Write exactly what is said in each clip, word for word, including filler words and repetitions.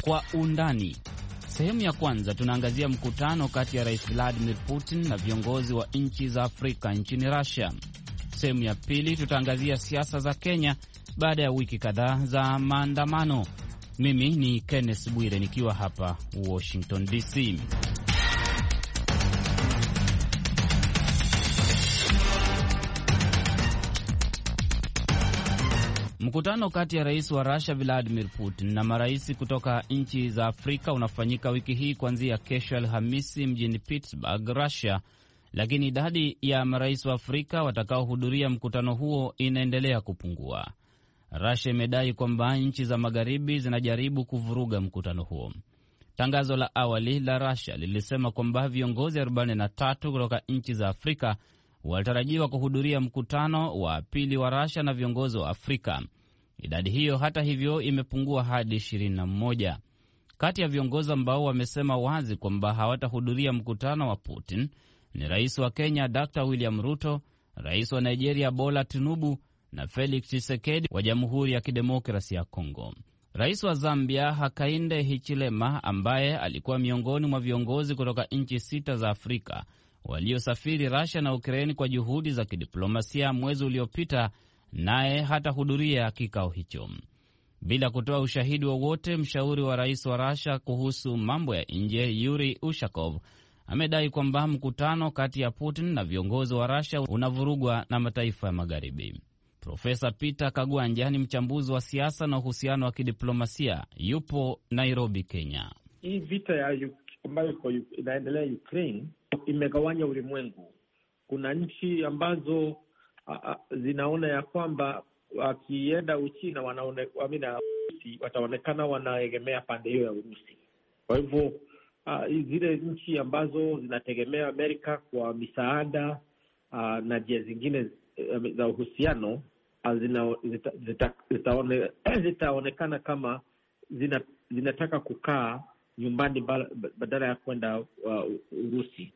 Kwa undani. Sehemu ya kwanza tunaangazia mkutano kati ya Rais Vladimir Putin na viongozi wa nchi za Afrika nchini Russia. Sehemu ya pili tutaangazia siasa za Kenya baada ya wiki kadhaa za maandamano. Mimi ni Kenneth Bwire nikiwa hapa Washington D C. Mkutano kati ya rais wa Russia Vladimir Putin na marais kutoka nchi za Afrika unafanyika wiki hii kuanzia kesho Alhamisi mjini Pittsburgh, Russia, lakini idadi ya marais wa Afrika watakaohudhuria mkutano huo inaendelea kupungua. Russia imedai kwamba nchi za magharibi zinajaribu kuvuruga mkutano huo. Tangazo la awali la Russia lilisema kwamba viongozi arobaini na tatu kutoka nchi za Afrika walitarajiwa kuhudhuria mkutano wa pili wa Russia na viongozi wa Afrika. Idadi hiyo hata hivyo imepungua hadi ishirini na moja. Kati ya viongozi ambao wamesema wazi kwamba hawatahudhuria mkutano wa Putin ni rais wa Kenya Doctor William Ruto, rais wa Nigeria Bola Tinubu na Felix Tshisekedi wa Jamhuri ya Kidemokrasia ya Kongo. Rais wa Zambia Hakainde Hichilema, ambaye alikuwa miongoni mwa viongozi kutoka nchi sita za Afrika waliosafiri Russia na Ukraine kwa juhudi za kidiplomasia mwezi uliopita, naye hatahudhuria kikao hicho. Bila kutoa ushahidi wowote, mshauri wa rais wa Russia kuhusu mambo ya nje Yuri Ushakov amedai kwamba mkutano kati ya Putin na viongozi wa Russia unavurugwa na mataifa ya magharibi. Profesa Peter Kagwanja ni mchambuzi wa siasa na uhusiano wa kidiplomasia, yupo Nairobi, Kenya. Hii vita ya ambayo inaendelea Ukraine imegawanya ulimwengu. Kuna nchi ambazo a, a, zinaona ya kwamba wakienda Uchina wanaone wamina Urusi wataonekana wanaegemea pande hiyo ya Urusi. Kwa hivyo zile nchi ambazo zinategemea Amerika kwa misaada a, na njia zingine za uhusiano zina zita, zita, zitaone, zitaonekana kama zina, zinataka kukaa nyumbani badala ya kwenda uh, Urusi.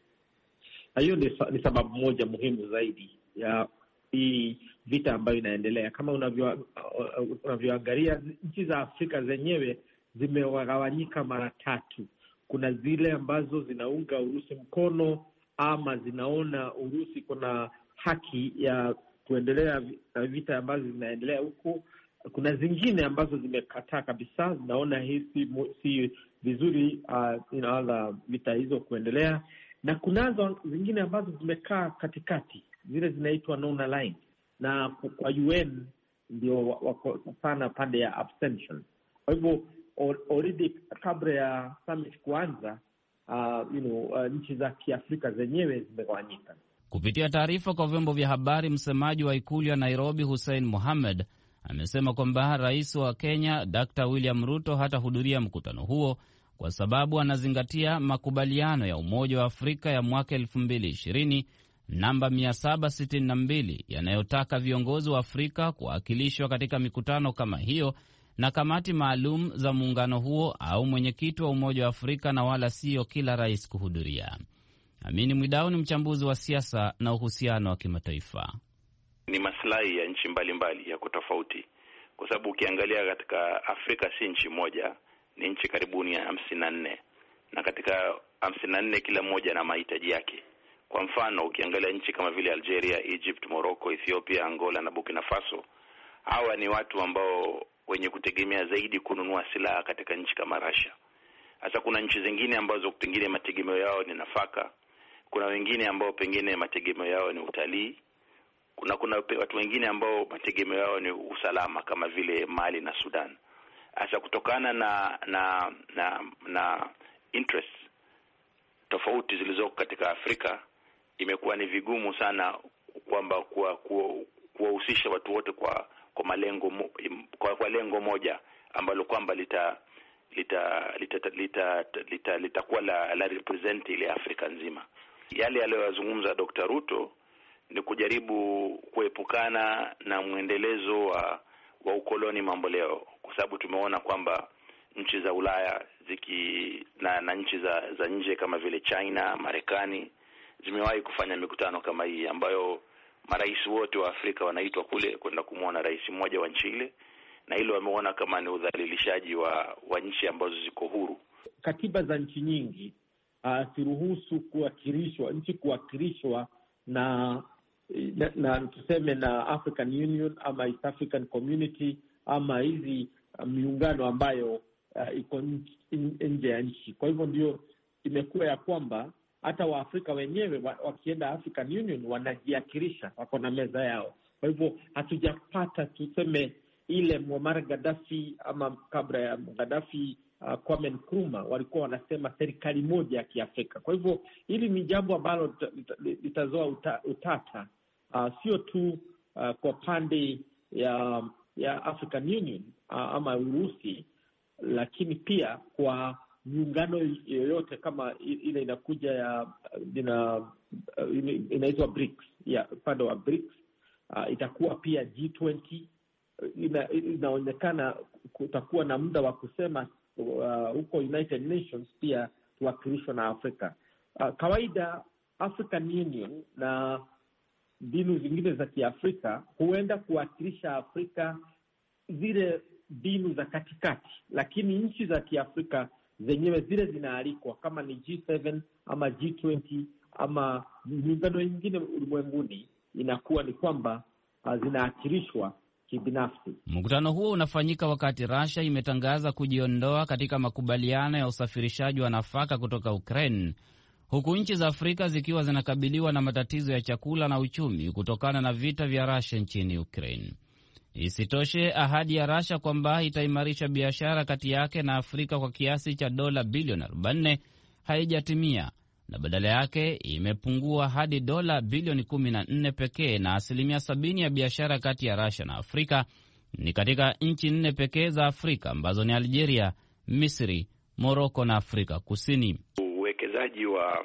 Na hiyo ni, ni sababu moja muhimu zaidi ya hii vita ambayo inaendelea. Kama unavyo unavyoangalia nchi za Afrika zenyewe zimegawanyika mara tatu. Kuna zile ambazo zinaunga Urusi mkono ama zinaona Urusi kuna haki ya kuendelea vita ambazo zinaendelea huko. Kuna zingine ambazo zimekataa kabisa, zinaona hii si vizuri uh, inaanza vita hizo kuendelea, na kunazo zingine ambazo zimekaa katikati, zile zinaitwa non-aligned, na kwa U N ndio wako sana pande ya abstention. Kwa hivyo already kabla ya summit kuanza uh, you know, uh, nchi za Kiafrika zenyewe zimegawanyika. Kupitia taarifa kwa vyombo vya habari, msemaji wa ikulu ya Nairobi Hussein Mohamed amesema kwamba rais wa Kenya Doctor William Ruto hatahudhuria mkutano huo kwa sababu anazingatia makubaliano ya Umoja wa Afrika ya mwaka elfu mbili ishirini namba mia saba sitini na mbili yanayotaka viongozi wa Afrika kuwakilishwa katika mikutano kama hiyo na kamati maalum za muungano huo au mwenyekiti wa Umoja wa Afrika, na wala sio kila rais kuhudhuria. Amini Mwidau ni mchambuzi wa siasa na uhusiano wa kimataifa. Ni maslahi ya nchi mbalimbali ya kutofauti, kwa sababu ukiangalia katika Afrika si nchi moja, ni nchi karibuni ya hamsini na nne, na katika hamsini na nne kila moja na mahitaji yake. Kwa mfano ukiangalia nchi kama vile Algeria, Egypt, Morocco, Ethiopia, Angola na Burkina Faso, hawa ni watu ambao wenye kutegemea zaidi kununua silaha katika nchi kama Russia. Hasa kuna nchi zingine ambazo pengine mategemeo yao ni nafaka, kuna wengine ambao pengine mategemeo yao ni utalii, kuna kuna watu wengine ambao mategemeo yao ni usalama kama vile Mali na Sudan. Hasa kutokana na na na na interest tofauti zilizoko katika Afrika, imekuwa ni vigumu sana kwamba kuwahusisha watu wote kwa kwa malengo kwa, kwa lengo moja ambalo kwamba lita lita litakuwa lita, lita, lita la, la represent ile Afrika nzima. Yale aliyozungumza Doctor Ruto ni kujaribu kuepukana na mwendelezo wa wa ukoloni mambo leo, kwa sababu tumeona kwamba nchi za Ulaya ziki na, na nchi za za nje kama vile China, Marekani zimewahi kufanya mikutano kama hii ambayo marais wote wa Afrika wanaitwa kule kwenda kumwona rais mmoja wa nchi ile, na hilo wameona kama ni udhalilishaji wa, wa nchi ambazo ziko huru. Katiba za nchi nyingi uh, siruhusu kuwakilishwa nchi kuwakilishwa na, na, na tuseme na African Union ama East African Community ama hizi uh, miungano ambayo uh, iko nje ya nchi. Kwa hivyo ndio imekuwa ya kwamba hata Waafrika wenyewe wakienda African Union wanajiakilisha, wako na meza yao. Kwa hivyo hatujapata tuseme ile Muammar Gaddafi ama kabla ya Gaddafi uh, Kwame Nkrumah walikuwa wanasema serikali moja ya Kiafrika. Kwa hivyo hili ni jambo ambalo litazoa uta, utata uh, sio tu uh, kwa pande ya ya African Union uh, ama Urusi, lakini pia kwa miungano yoyote kama ile inakuja ya ina inaitwa BRICS, ya upande wa BRICS uh, itakuwa pia G twenty. Ina, inaonekana kutakuwa na muda wa kusema huko uh, United Nations pia tuwakilishwa na Afrika. Uh, kawaida African Union na mbinu zingine za Kiafrika huenda kuwakilisha Afrika zile mbinu za katikati, lakini nchi za Kiafrika zenyewe zile zinaalikwa kama ni G seven ama G twenty ama miungano nyingine ulimwenguni, inakuwa ni kwamba uh, zinaakilishwa kibinafsi. Mkutano huo unafanyika wakati Russia imetangaza kujiondoa katika makubaliano ya usafirishaji wa nafaka kutoka Ukraine, huku nchi za Afrika zikiwa zinakabiliwa na matatizo ya chakula na uchumi kutokana na vita vya Russia nchini Ukraine. Isitoshe, ahadi ya Russia kwamba itaimarisha biashara kati yake na Afrika kwa kiasi cha dola bilioni arobaini haijatimia, na badala yake imepungua hadi dola bilioni kumi na nne pekee, na asilimia sabini ya biashara kati ya Russia na Afrika ni katika nchi nne pekee za Afrika ambazo ni Algeria, Misri, Morocco na Afrika Kusini. Uwekezaji wa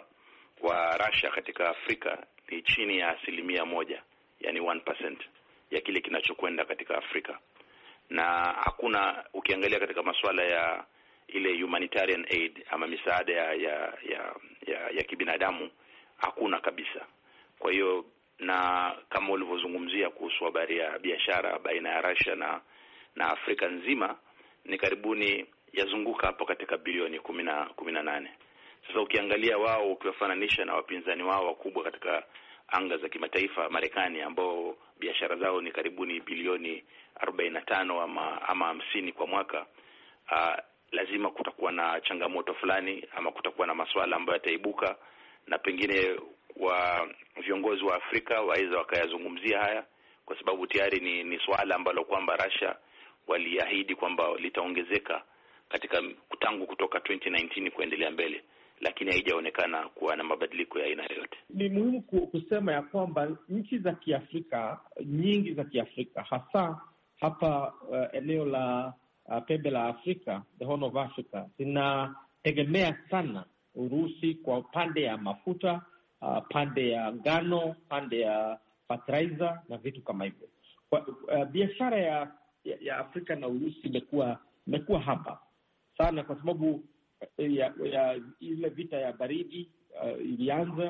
wa Russia katika Afrika ni chini ya asilimia moja, yani one percent ya kile kinachokwenda katika Afrika. Na hakuna, ukiangalia katika masuala ya ile humanitarian aid ama misaada ya ya ya, ya, ya kibinadamu, hakuna kabisa. Kwa hiyo, na kama ulivyozungumzia kuhusu habari ya biashara baina ya Russia na na Afrika nzima, ni karibuni yazunguka hapo katika bilioni kumi na nane. Sasa ukiangalia wao, ukiwafananisha na wapinzani wao wakubwa katika anga za kimataifa, Marekani, ambao biashara zao ni karibuni bilioni arobaini na tano ama ama hamsini kwa mwaka, uh, lazima kutakuwa na changamoto fulani ama kutakuwa na masuala ambayo yataibuka, na pengine wa viongozi wa Afrika waweza wakayazungumzia haya, kwa sababu tayari ni, ni swala ambalo kwamba Russia waliahidi kwamba litaongezeka katika tangu kutoka twenty nineteen kuendelea mbele, lakini haijaonekana kuwa na mabadiliko ya aina yoyote. Ni muhimu kusema ya kwamba nchi za Kiafrika, nyingi za Kiafrika, hasa hapa uh, eneo la uh, pembe la Afrika, the Horn of Africa, zinategemea sana Urusi kwa pande ya mafuta, uh, pande ya ngano, pande ya fertilizer na vitu kama hivyo. Kwa uh, biashara ya, ya ya Afrika na Urusi imekuwa imekuwa hapa sana, kwa sababu ya, ya ile vita ya baridi uh, ilianza,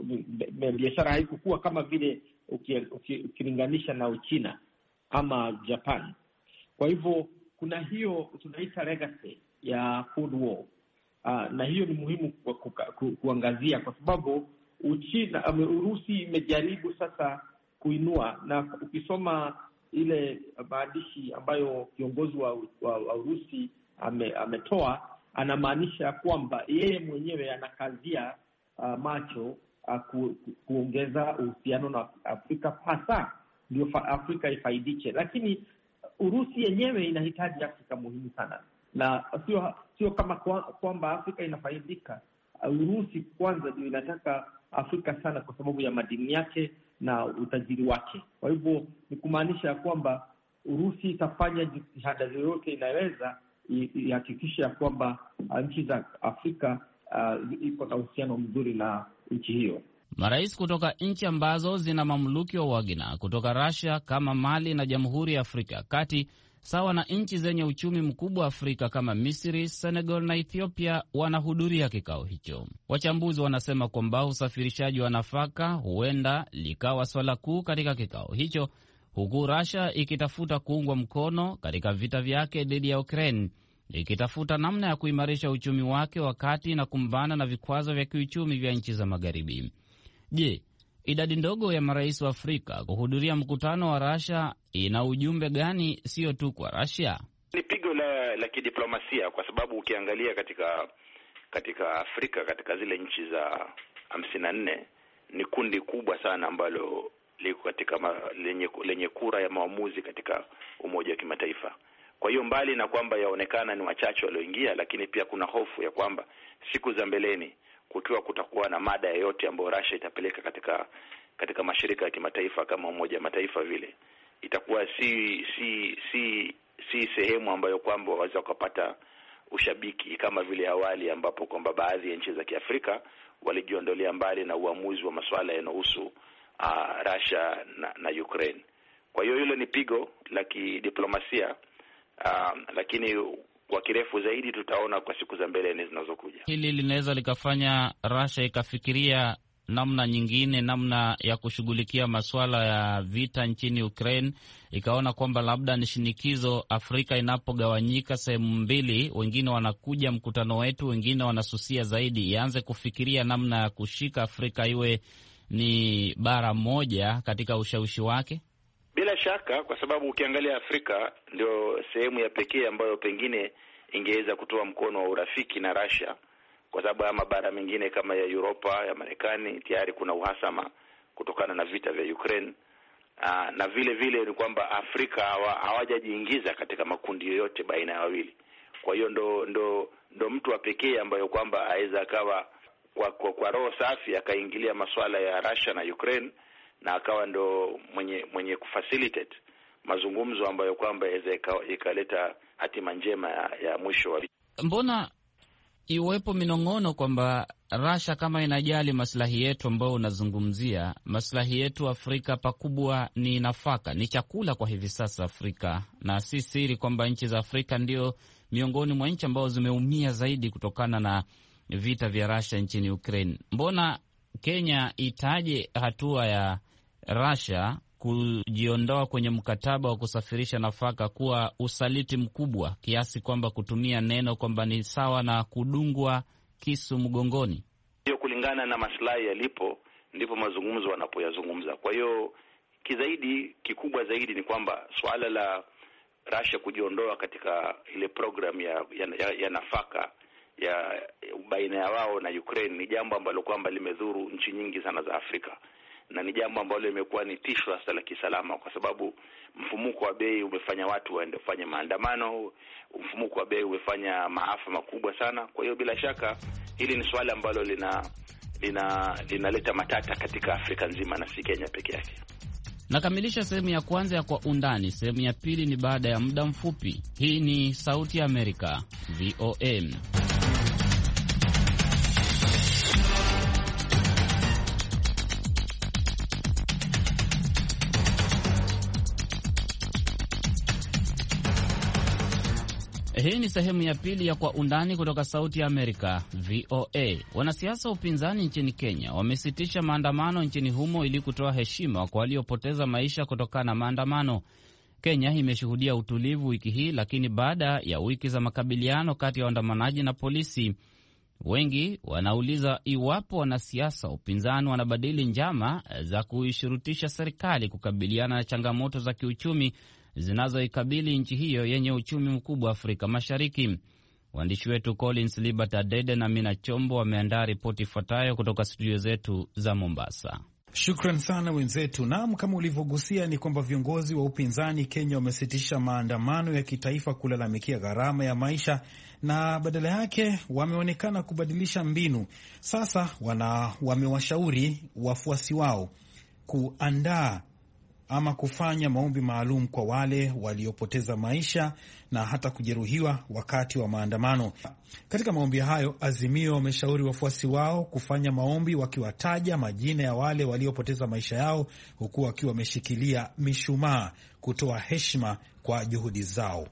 biashara haikukuwa kama vile ukilinganisha na Uchina ama Japan. Kwa hivyo kuna hiyo tunaita legacy ya Cold War, uh, na hiyo ni muhimu ku, ku, ku, kuangazia, kwa sababu Uchina um, Urusi imejaribu sasa kuinua, na ukisoma ile maandishi ambayo kiongozi wa, wa, wa Urusi ame, ametoa, anamaanisha kwamba yeye mwenyewe anakazia uh, macho uh, ku, ku, kuongeza uhusiano na Afrika, hasa ndio Afrika ifaidike. Lakini Urusi yenyewe inahitaji Afrika muhimu sana, na sio sio kama kwamba kwa Afrika inafaidika. Uh, Urusi kwanza ndio inataka Afrika sana kwa sababu ya madini yake na utajiri wake. Kwa hivyo ni kumaanisha kwamba Urusi itafanya jitihada zote inaweza ihakikisha ya kwamba nchi za Afrika uh, iko na uhusiano mzuri na nchi hiyo. Marais kutoka nchi ambazo zina mamluki wa Wagner kutoka Russia kama Mali na Jamhuri ya Afrika ya Kati, sawa na nchi zenye uchumi mkubwa wa Afrika kama Misri, Senegal na Ethiopia wanahudhuria kikao hicho. Wachambuzi wanasema kwamba usafirishaji wa nafaka huenda likawa swala kuu katika kikao hicho, huku Russia ikitafuta kuungwa mkono katika vita vyake dhidi ya Ukraine, ikitafuta namna ya kuimarisha uchumi wake wakati na kumbana na vikwazo vya kiuchumi vya nchi za Magharibi. Je, idadi ndogo ya marais wa Afrika kuhudhuria mkutano wa Russia ina ujumbe gani, sio tu kwa Russia? Ni pigo la, la kidiplomasia, kwa sababu ukiangalia katika katika Afrika, katika zile nchi za hamsini na nne, ni kundi kubwa sana ambalo liko katika ma, lenye, lenye kura ya maamuzi katika Umoja wa Kimataifa. Kwa hiyo mbali na kwamba yaonekana ni wachache walioingia, lakini pia kuna hofu ya kwamba siku za mbeleni kukiwa kutakuwa na mada yoyote ambayo Russia itapeleka katika katika mashirika ya kimataifa kama Umoja wa Mataifa vile, itakuwa si si si si sehemu ambayo kwamba waweza kupata ushabiki kama vile awali, ambapo kwamba baadhi ya nchi za Kiafrika walijiondolea mbali na uamuzi wa masuala yanayohusu uh, Russia na, na Ukraine. Kwa hiyo hilo ni pigo la kidiplomasia, uh, lakini kwa kirefu zaidi tutaona kwa siku za mbele zinazokuja. Hili linaweza likafanya Russia ikafikiria namna nyingine, namna ya kushughulikia masuala ya vita nchini Ukraine, ikaona kwamba labda ni shinikizo Afrika inapogawanyika sehemu mbili, wengine wanakuja mkutano wetu, wengine wanasusia zaidi, ianze kufikiria namna ya kushika Afrika iwe ni bara moja katika ushawishi wake. Bila shaka, kwa sababu ukiangalia Afrika ndio sehemu ya pekee ambayo pengine ingeweza kutoa mkono wa urafiki na Russia, kwa sababu ya mabara mengine kama ya Europa, ya Marekani tayari kuna uhasama kutokana na vita vya Ukraine. Aa, na vile vile ni kwamba Afrika hawajajiingiza katika makundi yoyote baina ya wawili. Kwa hiyo ndo ndo ndo mtu wa pekee ambayo kwamba aweza akawa kwa, kwa, kwa roho safi akaingilia masuala ya Russia na Ukraine, na akawa ndo mwenye mwenye kufacilitate mazungumzo ambayo kwamba yaweza ikaleta hatima njema ya, ya mwisho wa. Mbona iwepo minong'ono kwamba Russia kama inajali maslahi yetu ambao unazungumzia, maslahi yetu Afrika pakubwa ni nafaka, ni chakula kwa hivi sasa Afrika, na si siri kwamba nchi za Afrika ndio miongoni mwa nchi ambao zimeumia zaidi kutokana na vita vya Russia nchini Ukraine. Mbona Kenya itaje hatua ya Russia kujiondoa kwenye mkataba wa kusafirisha nafaka kuwa usaliti mkubwa kiasi kwamba kutumia neno kwamba ni sawa na kudungwa kisu mgongoni? Hiyo kulingana na maslahi yalipo ndipo mazungumzo wanapoyazungumza. Kwa hiyo kizaidi kikubwa zaidi ni kwamba swala la Russia kujiondoa katika ile program ya, ya, ya nafaka ya baina ya wao na Ukraine ni jambo ambalo kwamba limedhuru nchi nyingi sana za Afrika, na ni jambo ambalo limekuwa ni tisho hasa la kisalama, kwa sababu mfumuko wa bei umefanya watu waende kufanya maandamano, mfumuko wa bei umefanya maafa makubwa sana. Kwa hiyo bila shaka hili ni swala ambalo lina lina linaleta matata katika Afrika nzima na si Kenya peke yake. Nakamilisha sehemu ya kwanza ya Kwa Undani. Sehemu ya pili ni baada ya muda mfupi. Hii ni Sauti ya Amerika, V O M. Hii ni sehemu ya pili ya Kwa Undani kutoka Sauti ya Amerika, V O A. Wanasiasa wa upinzani nchini Kenya wamesitisha maandamano nchini humo ili kutoa heshima kwa waliopoteza maisha kutokana na maandamano. Kenya imeshuhudia utulivu wiki hii, lakini baada ya wiki za makabiliano kati ya waandamanaji na polisi, wengi wanauliza iwapo wanasiasa wa upinzani wanabadili njama za kuishurutisha serikali kukabiliana na changamoto za kiuchumi zinazoikabili nchi hiyo yenye uchumi mkubwa Afrika Mashariki. Waandishi wetu Collins Libert Adede na Mina Chombo wameandaa ripoti ifuatayo kutoka studio zetu za Mombasa. Shukran sana wenzetu. Naam, kama ulivyogusia ni kwamba viongozi wa upinzani Kenya wamesitisha maandamano ya kitaifa kulalamikia gharama ya maisha na badala yake wameonekana kubadilisha mbinu. Sasa wana wamewashauri wafuasi wao kuandaa ama kufanya maombi maalum kwa wale waliopoteza maisha na hata kujeruhiwa wakati wa maandamano. Katika maombi hayo, Azimio wameshauri wafuasi wao kufanya maombi wakiwataja majina ya wale waliopoteza maisha yao, huku wakiwa wameshikilia mishumaa kutoa heshima kwa juhudi zao.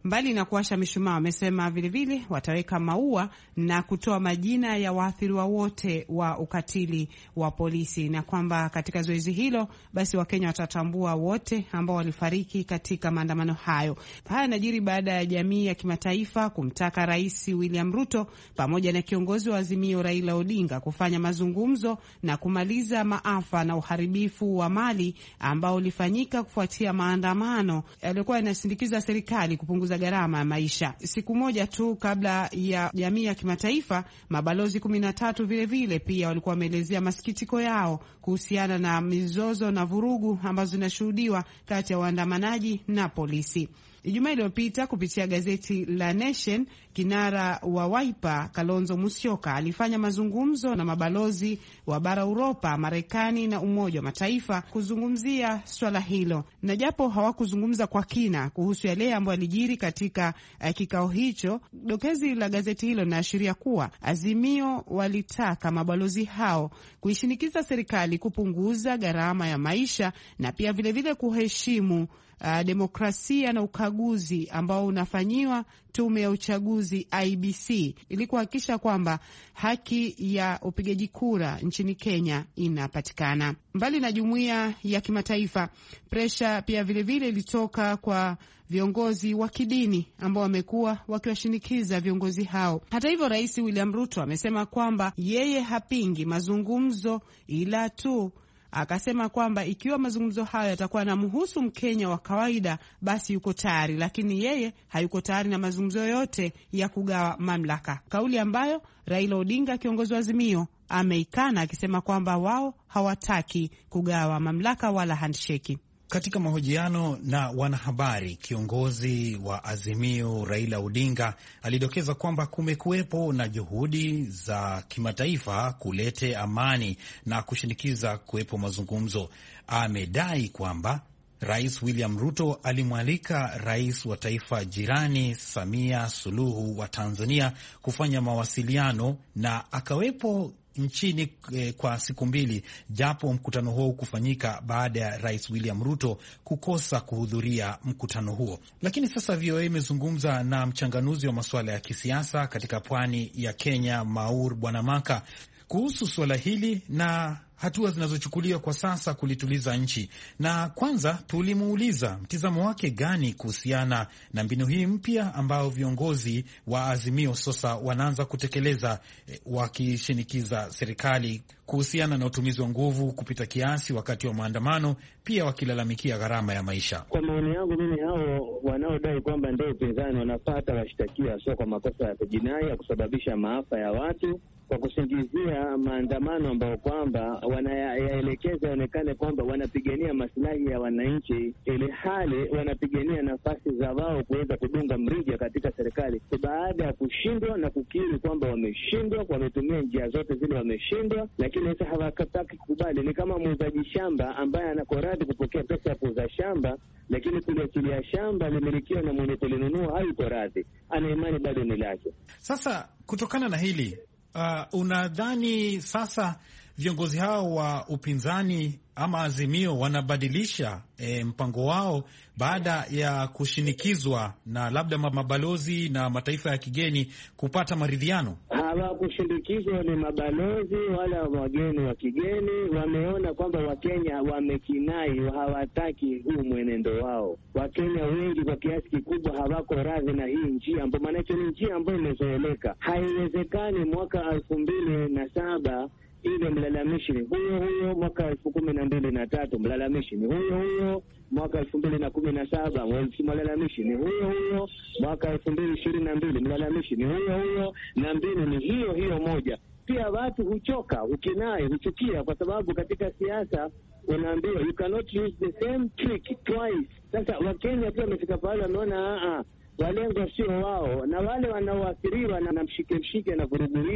Mbali na kuwasha mishumaa, wamesema vilevile wataweka maua na kutoa majina ya waathiriwa wote wa ukatili wa polisi, na kwamba katika zoezi hilo basi Wakenya watatambua wote ambao walifariki katika maandamano hayo. Haya yanajiri baada ya jamii ya kimataifa kumtaka Rais William Ruto pamoja na kiongozi wa Azimio Raila Odinga kufanya mazungumzo na kumaliza maafa na uharibifu wa mali ambao ulifanyika kufuatia maandamano yaliokuwa yanasindikiza serikali kupunguza gharama ya maisha. Siku moja tu kabla ya jamii ya kimataifa, mabalozi kumi na tatu vile vile pia walikuwa wameelezea masikitiko yao kuhusiana na mizozo na vurugu ambazo zinashuhudiwa kati ya waandamanaji na polisi. Ijumaa iliyopita kupitia gazeti la Nation, kinara wa Wiper Kalonzo Musyoka alifanya mazungumzo na mabalozi wa bara Uropa, Marekani na Umoja wa Mataifa kuzungumzia swala hilo. Na japo hawakuzungumza kwa kina kuhusu yale ambayo yalijiri katika uh, kikao hicho, dokezi la gazeti hilo linaashiria kuwa Azimio walitaka mabalozi hao kuishinikiza serikali kupunguza gharama ya maisha na pia vile vile kuheshimu Uh, demokrasia na ukaguzi ambao unafanyiwa tume ya uchaguzi I B C ili kuhakikisha kwamba haki ya upigaji kura nchini Kenya inapatikana. Mbali na jumuiya ya kimataifa, presha pia vile vile ilitoka kwa viongozi wa kidini ambao wamekuwa wakiwashinikiza viongozi hao. Hata hivyo, Rais William Ruto amesema kwamba yeye hapingi mazungumzo, ila tu akasema kwamba ikiwa mazungumzo hayo yatakuwa na mhusu Mkenya wa kawaida basi yuko tayari, lakini yeye hayuko tayari na mazungumzo yote ya kugawa mamlaka. Kauli ambayo Raila Odinga, kiongozi wa Azimio, ameikana akisema kwamba wao hawataki kugawa mamlaka wala handshake. Katika mahojiano na wanahabari, kiongozi wa Azimio Raila Odinga alidokeza kwamba kumekuwepo na juhudi za kimataifa kulete amani na kushinikiza kuwepo mazungumzo. Amedai kwamba Rais William Ruto alimwalika rais wa taifa jirani Samia Suluhu wa Tanzania kufanya mawasiliano na akawepo nchini eh, kwa siku mbili, japo mkutano huo kufanyika baada ya Rais William Ruto kukosa kuhudhuria mkutano huo. Lakini sasa V O A imezungumza na mchanganuzi wa masuala ya kisiasa katika pwani ya Kenya, Maur Bwanamaka, kuhusu suala hili na hatua zinazochukuliwa kwa sasa kulituliza nchi. Na kwanza tulimuuliza mtizamo wake gani kuhusiana na mbinu hii mpya ambao viongozi wa Azimio sasa wanaanza kutekeleza, eh, wakishinikiza serikali kuhusiana na utumizi wa nguvu kupita kiasi wakati wa maandamano, pia wakilalamikia gharama ya maisha. Kwa maoni yangu mimi, hao wanaodai kwamba ndio upinzani wanapata washtakiwa sio kwa makosa ya jinai ya kusababisha maafa ya watu kwa kusingizia maandamano ambao kwamba wanayaelekeza onekane kwamba wanapigania maslahi ya wananchi, ili hali wanapigania nafasi za wao kuweza kudunga mrija katika serikali. Baada ya kushindwa na kukiri kwamba wameshindwa, wametumia njia zote zile wameshindwa, lakini sasa hawakataki kukubali. Ni kama muuzaji shamba ambaye anako radhi kupokea pesa ya kuuza shamba, lakini kuliachilia shamba limilikiwa na mwenye kulinunua hayuko radhi, ana imani bado ni lake. Sasa kutokana na hili Uh, unadhani sasa viongozi hao wa upinzani ama Azimio wanabadilisha e, mpango wao baada ya kushinikizwa na labda mabalozi na mataifa ya kigeni kupata maridhiano? Hawakushindikizwa ni mabalozi wala wageni wa kigeni. Wameona kwamba Wakenya wamekinai, hawataki huu mwenendo wao. Wakenya wengi kwa kiasi kikubwa hawako radhi na hii njia ambayo maana ni njia ambayo imezoeleka. Haiwezekani mwaka elfu mbili na saba ile mlalamishi ni huyo huyo, mwaka elfu kumi na mbili na tatu mlalamishi ni huyo huyo, mwaka elfu mbili na kumi na saba mlalamishi ni huyo huyo, mwaka elfu mbili ishirini na mbili mlalamishi ni huyo huyo, na mbinu ni hiyo hiyo moja. Pia watu huchoka, hukinai, huchukia, kwa sababu katika siasa unaambiwa you cannot use the same trick twice. Sasa Wakenya pia wamefika pale wameona a a walengwa sio wao, na wale wanaoathiriwa na mshike mshike na vurugu hizi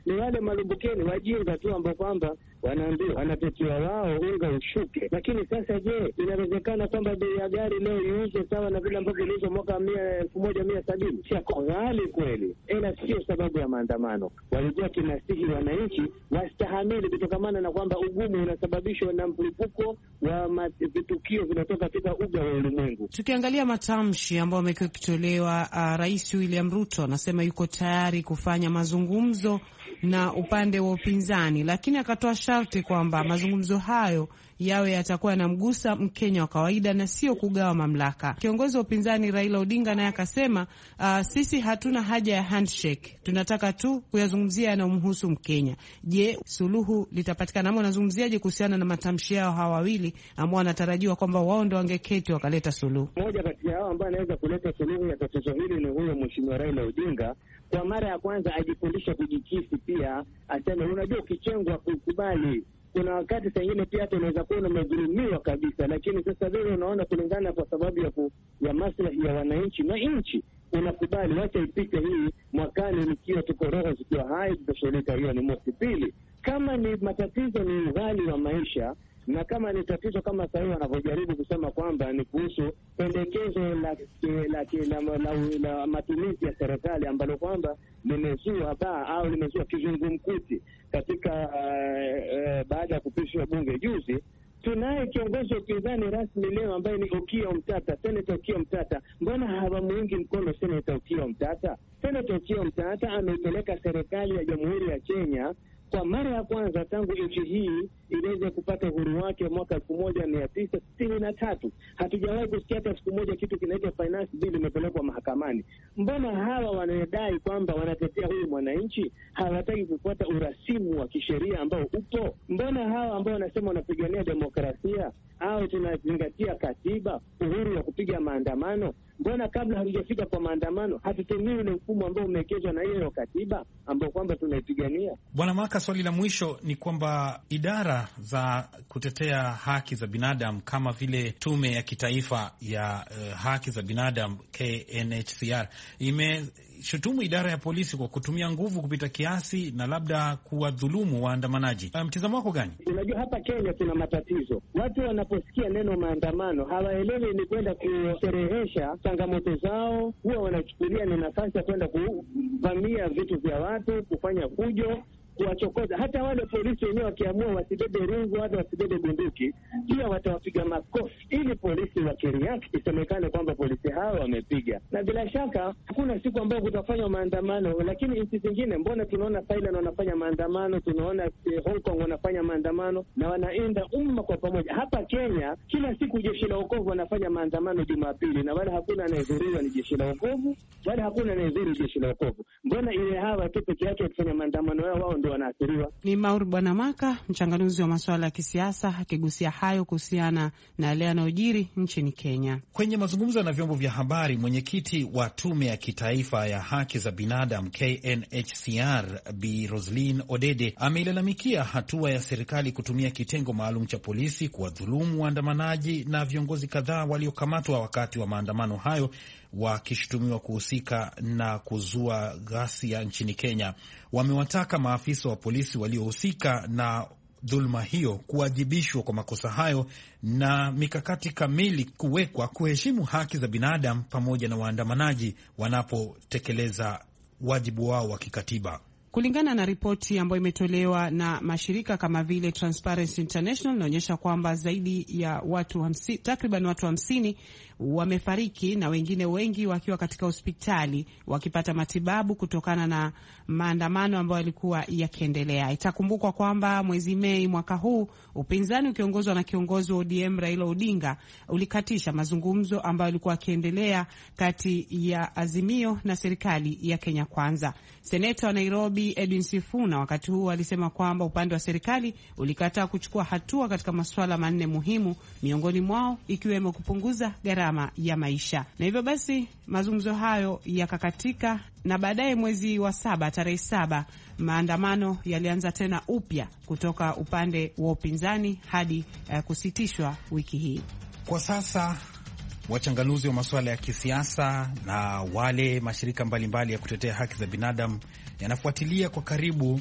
ni wale malumbukeni wajinga tu ambao kwamba wanaambiwa wanatakiwa wao unga ushuke. Lakini sasa je, inawezekana kwamba bei ya gari leo iuzwe sawa na vile ambavyo iliuzwa mwaka mia elfu moja mia sabini? Sio ghali kweli, ila sio sababu ya maandamano. Walikuwa kinasihi wananchi wastahamili kutokamana na kwamba ugumu unasababishwa na mlipuko wa vitukio vinatoka katika uga wa ulimwengu. Tukiangalia matamshi ambayo amekuwa kitolewa, uh, Rais William Ruto anasema yuko tayari kufanya mazungumzo na upande wa upinzani, lakini akatoa sharti kwamba mazungumzo hayo yawe yatakuwa yanamgusa Mkenya wa kawaida na sio kugawa mamlaka. Kiongozi wa upinzani Raila Odinga naye akasema, uh, sisi hatuna haja ya handshake, tunataka tu kuyazungumzia yanayomhusu Mkenya. Je, suluhu litapatikana? Ama unazungumziaje kuhusiana na matamshi yao hawa wawili ambao wanatarajiwa kwamba wao ndio wangeketi wakaleta suluhu? Mmoja kati ya hao ambao anaweza kuleta suluhu ya tatizo hili ni huyo Mheshimiwa Raila Odinga. Kwa mara ya kwanza ajifundisha kujikisi, pia aseme unajua ukichengwa kukubali. Kuna wakati sengine pia hata unaweza kuwa umedhulumiwa kabisa, lakini sasa vile unaona kulingana kwa sababu ya, ku, ya maslahi ya wananchi na nchi unakubali, wacha ipite hii, mwakani nikiwa tuko roho zikiwa hai tutashughulika. Hiyo ni mosi. Pili, kama ni matatizo ni ughali wa maisha, na kama ni tatizo kama sasa hivi wanavyojaribu kusema kwamba ni kuhusu pendekezo la, la, la, la, la, la matumizi ya serikali ambalo kwamba limezua baa au limezua kizungumkuti katika uh, uh, baada ya kupishwa bunge juzi. Tunaye kiongozi wa upinzani rasmi leo ambaye ni Okiya Omtata, Senator Okiya Omtata. Mbona hawamuungi mkono Senator Okiya Omtata? Senator Okiya Omtata ameipeleka serikali ya Jamhuri ya Kenya kwa mara ya kwanza tangu nchi hii iliweza kupata uhuru wake mwaka elfu moja mia tisa sitini na tatu. Hatujawahi kusikia hata siku moja kitu kinaitwa finance bill imepelekwa mahakamani. Mbona hawa wanadai kwamba wanatetea huyu mwananchi hawataki kufuata urasimu wa kisheria ambao upo? Mbona hawa ambao wanasema wanapigania demokrasia au tunazingatia katiba, uhuru wa kupiga maandamano, mbona kabla hatujafika kwa maandamano hatutumii ule mfumo ambao umewekezwa na hiyo katiba ambao kwamba tunaipigania? Bwana Maka, swali la mwisho ni kwamba idara za kutetea haki za binadamu kama vile Tume ya Kitaifa ya uh, Haki za Binadamu K N H C R imeshutumu idara ya polisi kwa kutumia nguvu kupita kiasi na labda kuwadhulumu waandamanaji. Mtizamo wako gani? Unajua, hapa Kenya tuna matatizo. Watu wanaposikia neno maandamano hawaelewi ni kwenda kusherehesha changamoto zao, huwa wanachukulia ni nafasi ya kwenda kuvamia vitu vya watu, kufanya fujo, kuwachokoza. Hata wale polisi wenyewe wakiamua wasibebe rungu hata wasibebe bunduki, pia watawapiga makofi ili polisi wakireact isemekane kwamba polisi hao wamepiga. Na bila shaka hakuna siku ambayo kutafanywa maandamano, lakini nchi zingine mbona tunaona Thailand wanafanya maandamano, tunaona eh, Hong Kong wanafanya maandamano na wanaenda umma kwa pamoja. Hapa Kenya kila siku jeshi la wokovu wanafanya maandamano Jumapili na wala hakuna anayedhuriwa ni jeshi la wokovu, wala hakuna anayedhuru jeshi la wokovu. Mbona ile hawa tu peke yake wakifanya maandamano yao wao ndio wanaathiriwa? Ni Maur Bwana Maka, mchanganuzi wa masuala ya kisiasa, akigusia hayo kuhusiana na yale yanayojiri nchini Kenya. Kwenye mazungumzo na vyombo vya habari, mwenyekiti wa Tume ya Kitaifa ya Haki za Binadamu K N H C R Bi Roslyn Odede ameilalamikia hatua ya serikali kutumia kitengo maalum cha polisi kuwadhulumu waandamanaji na viongozi kadhaa waliokamatwa wakati wa maandamano hayo, wakishutumiwa kuhusika na kuzua ghasia nchini Kenya. Wamewataka maafisa wa polisi waliohusika na dhuluma hiyo kuwajibishwa kwa makosa hayo na mikakati kamili kuwekwa kuheshimu haki za binadamu pamoja na waandamanaji wanapotekeleza wajibu wao wa kikatiba. Kulingana na ripoti ambayo imetolewa na mashirika kama vile Transparency International, inaonyesha kwamba zaidi ya watu hamsini, takriban watu hamsini wamefariki na wengine wengi wakiwa katika hospitali wakipata matibabu kutokana na maandamano ambayo yalikuwa yakiendelea. Itakumbukwa kwamba mwezi Mei mwaka huu upinzani ukiongozwa na kiongozi wa O D M Raila Odinga ulikatisha mazungumzo ambayo yalikuwa yakiendelea kati ya Azimio na serikali ya Kenya Kwanza. Seneta wa Nairobi Edwin Sifuna wakati huu alisema kwamba upande wa serikali ulikataa kuchukua hatua katika masuala manne muhimu, miongoni mwao ikiwemo kupunguza gharama ya maisha. Na hivyo basi mazungumzo hayo yakakatika, na baadaye mwezi wa saba, tarehe saba, maandamano yalianza tena upya kutoka upande wa upinzani hadi uh, kusitishwa wiki hii. Kwa sasa wachanganuzi wa masuala ya kisiasa na wale mashirika mbalimbali mbali ya kutetea haki za binadamu yanafuatilia kwa karibu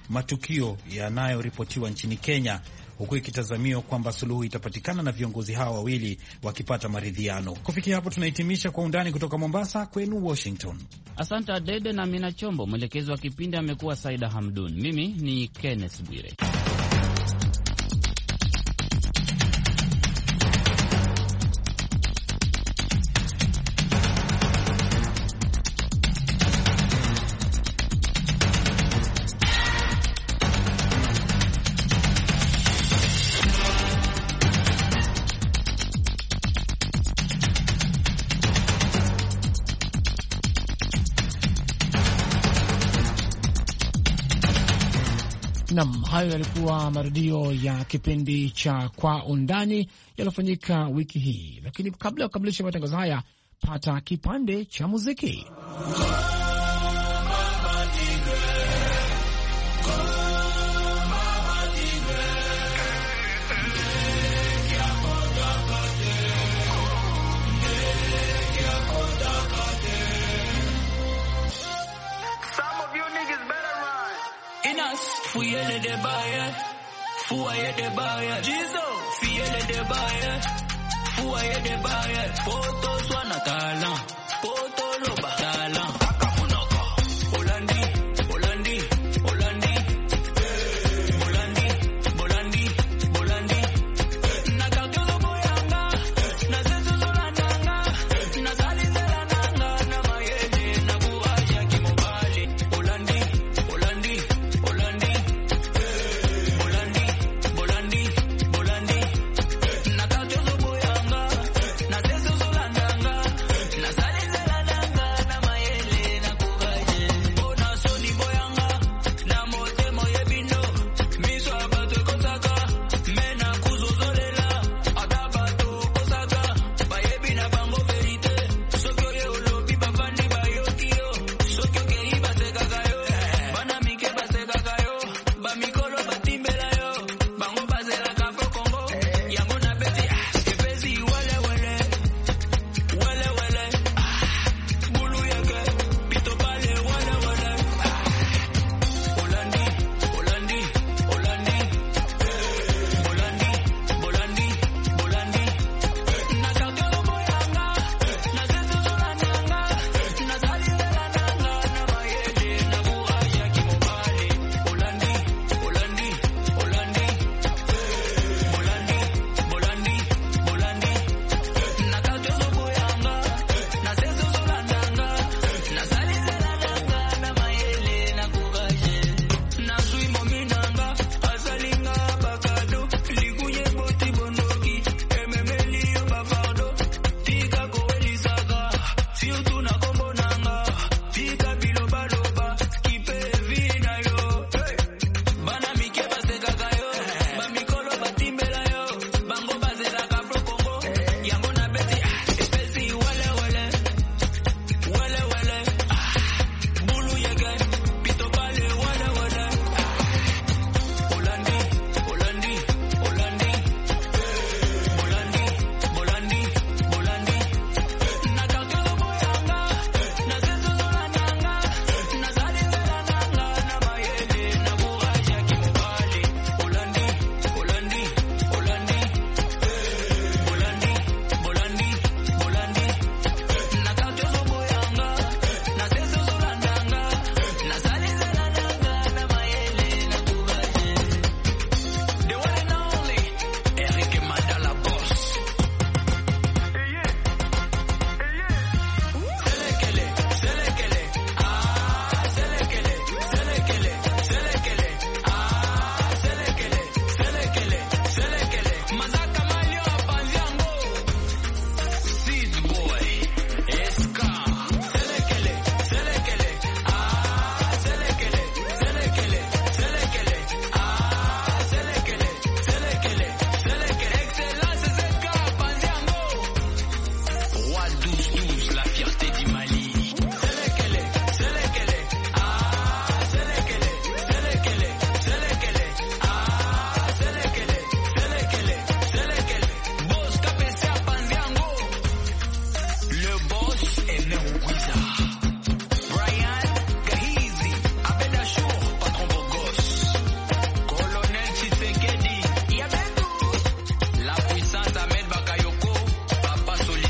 matukio yanayoripotiwa nchini Kenya, huku ikitazamiwa kwamba suluhu itapatikana na viongozi hawa wawili wakipata maridhiano. Kufikia hapo tunahitimisha Kwa Undani kutoka Mombasa, kwenu Washington. Asante Adede na Mina Chombo. Mwelekezi wa kipindi amekuwa Saida Hamdun. Mimi ni Kenneth Bwire. Nam, hayo yalikuwa marudio ya kipindi cha Kwa Undani yaliyofanyika wiki hii, lakini kabla ya kukamilisha matangazo haya, pata kipande cha muziki. Fuyele de baye, fuaye de baye, Jizo. Fuyele de baye, fuaye de baye, poto swana tala, poto lo batala. Brian Gahizi, Abeda Show, Patron Bogos.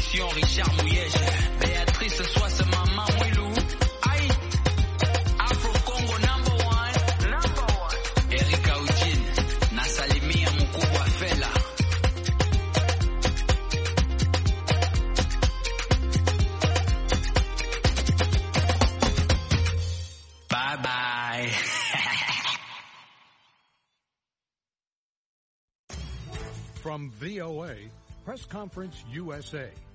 Mission Richard Mouyej, Béatrice Soisse, Maman Mwilou, aïe, Afro Congo number one, number one, Erika Ujin, nasalimia mkubwa Fela. Bye bye. From V O A, Press Conference U S A.